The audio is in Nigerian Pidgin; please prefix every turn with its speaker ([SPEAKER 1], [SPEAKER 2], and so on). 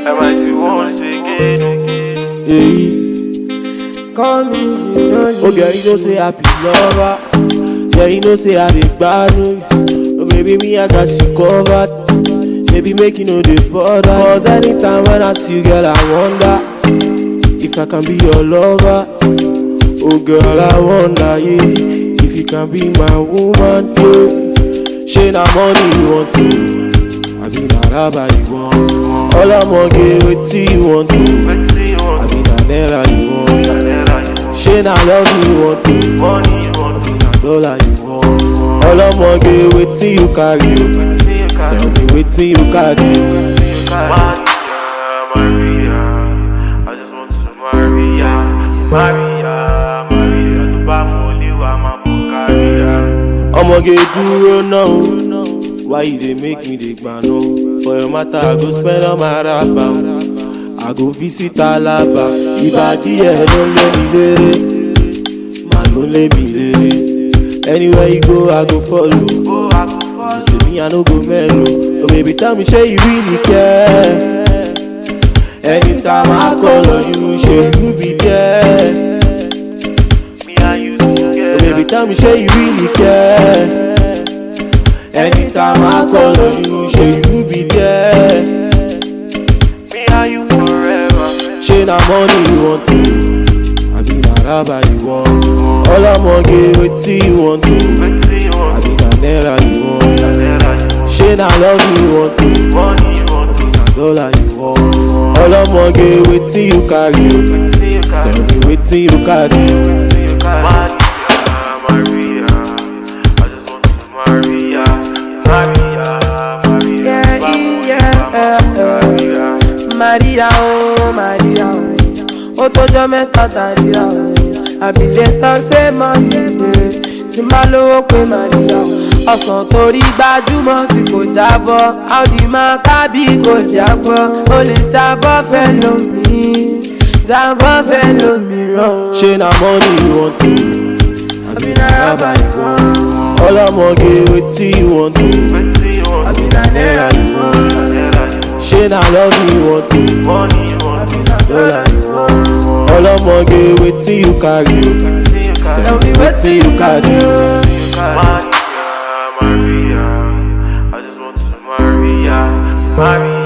[SPEAKER 1] might be once again.
[SPEAKER 2] Hey.
[SPEAKER 3] Come easy, no
[SPEAKER 2] Oh girl, you know say happy lover. Yeah, you know say I dey bad you. Oh baby, me I got you covered. Baby, make you know the bother. Cause anytime when I see you, girl, I wonder if I can be your lover. Oh girl, I wonder, yeah, if you can be my woman, yeah. She na money you want to, I be na rubber you want. All I'm gonna get with you want to, I be na naira you want. She na love you want to, I be na dollar you want. All I'm gonna get with you carry. Tell me wetin you carry.
[SPEAKER 1] Maria, I just want to Maria, Maria, to buy money wa ma Maria.
[SPEAKER 2] Omoge duro now, why you dey make me dey gbano? For your matter, I go spend all my rapa, I go visit Alaba. Ibadi ẹ ló lé mi lére, màá ló lé mi lére. Anywhere you go, I go follow. You say me, I no go mellow. Oh baby, tell me, say you really care. Anytime I call on you, say you be there.
[SPEAKER 1] Me and you together.
[SPEAKER 2] Oh baby, tell me, say you really care. Anytime I call on you, say you be there.
[SPEAKER 1] Me and you forever.
[SPEAKER 2] Say na money you want to, I be na rubber you want. All I'm gonna get wetin you want to, I be na naira you want. She na love you want to, I be na dollar you want. All I'm gonna get wetin you carry. Tell me wetin you carry.
[SPEAKER 1] Maria, I just want to Maria,
[SPEAKER 3] Maria, oh Maria, oh tojo mẹ́ta tàríra o. I be dey talk say money dey, tí n bá lówó pé Maria o. Ọ̀sán torí gbajúmọ̀ tí kò jábọ́, Audi máa kábí kò jábọ́. O lè jábọ́ fẹ́ lómi, jábọ́ fẹ́ lómìíràn.
[SPEAKER 2] Ṣé na money you want to, I be na rubber you want. All I'm gonna get wetin you want to, I be na naira you want. Ṣé na love you want to, I be na dollar you want. All I'm gonna get wetin you carry. Tell me wetin you carry.
[SPEAKER 1] Maria, I just want to Maria, Maria.